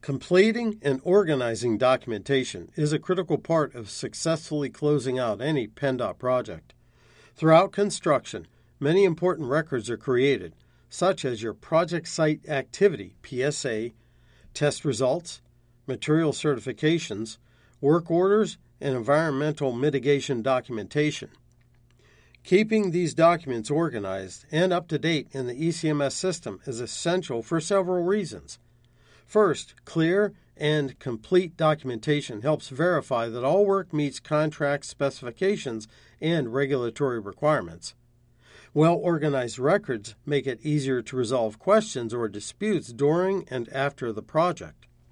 Completing and organizing documentation is a critical part of successfully closing out any PennDOT project. Throughout construction, many important records are created, such as your project site activity, PSA, test results, material certifications, work orders, and environmental mitigation documentation. Keeping these documents organized and up to date in the ECMS system is essential for several reasons. First, clear and complete documentation helps verify that all work meets contract specifications and regulatory requirements. Well-organized records make it easier to resolve questions or disputes during and after the project.